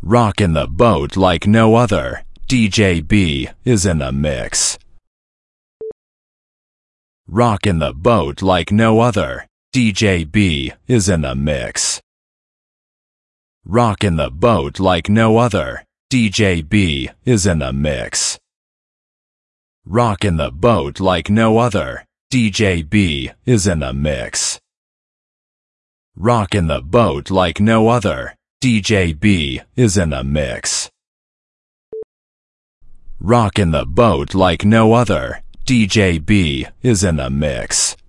Rockin' the boat like no other. DJ B is in the mix. Rockin' the boat like no other. DJ B is in the mix. Rockin' the boat like no other. DJ B is in the mix. Rockin' the boat like no other. DJ B is in the mix. Rockin' the boat like no other. DJ B is in the mix. Rockin' the boat like no other. DJ B is in the mix.